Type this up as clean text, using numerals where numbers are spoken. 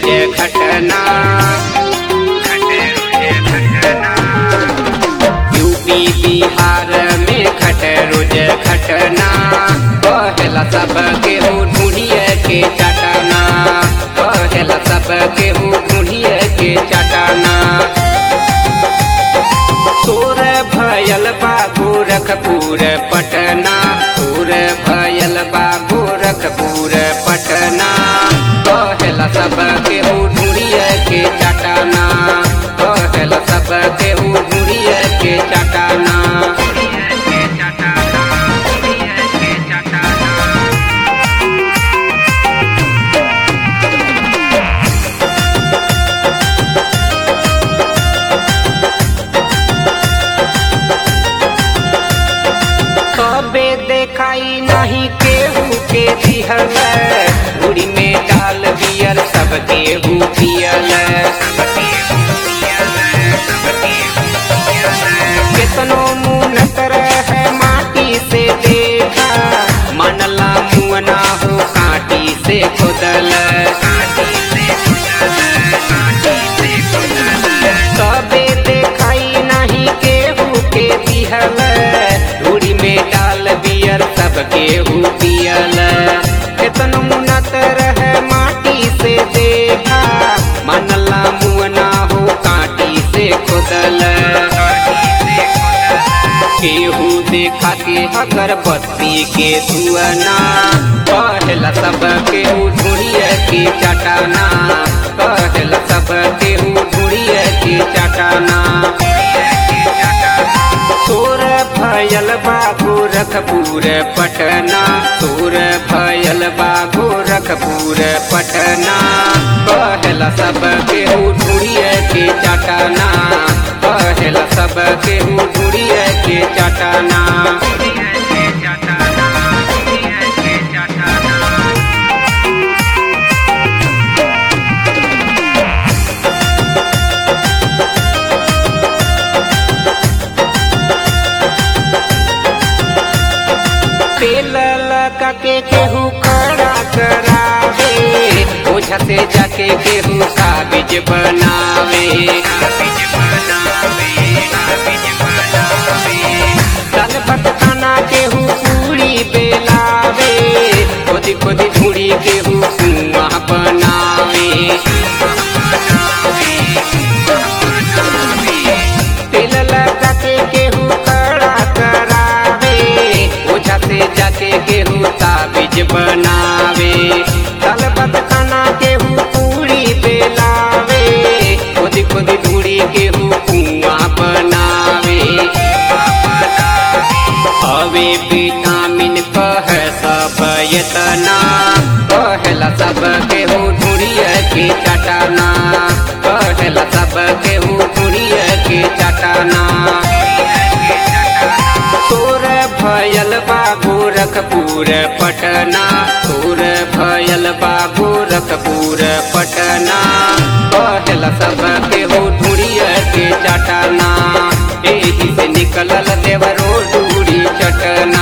रोज घटना यूपी बिहार में घट रोज घटना कहेला सब केहू ढूंढिए के चटाना कहेला सब केहू ढूंढिए के चटाना तोर भयल बा गोरखपुर पटना तोर भयल बा गोरखपुर पटना कहेला सब केहू ढूंढिए के चटाना कहेला सब केहू ढूंढिए के चटाना कबे देखाई नहीं केहू के दिहल गुड़ी में डाल बियर सब केहू पियल कितनो मुनत रहे माटी से देखा मनला मुअना हो काटी से खुदल कबे देखाई नहीं केहू के दिहल धूड़ी में डाल बियर सब केहू पियल कितनो मुनत रहे माटी से देखा मनला मुअना हो काटी से खुदल केहू देखा के अगरबत्ती के धुआना कहेला सब केहू ढूंढिए के चटाना कहेला सब केहू ढूंढिए के चटाना तोर भयल बा गोरखपुर पटना तोर भयल बा गोरखपुर पटना कहेला सब केहू ढूंढिए के चटाना कहेला सब केहू ढूंढिए के चटाना तेल लगा के केहू खड़ा करावे ओझा से जाके केहू काबिज बनावे दाल भात खाना केहू पूरी बेलावे खोदी खोदी धूड़ी केहू कुआं बनावे तेल लगा के केहू खड़ा करावे ओझा से जाके केहू ताबिज बनावे दाल भात खाना केहू पूरी बेलावे खोदी खोदी धूड़ी केहू कुआं बनावे हवे विटामिन कह सब यतना कहेला सब केहू ढूंढिए के चटाना कहेला सब केहू ढूंढिए के चटाना तोर भयल बा गोरखपुर पटना तोर भयल बा गोरखपुर पटना कहेला सब केहू ढूंढिए के चटाना एही से निकलल देवरो ढूंढी चटना।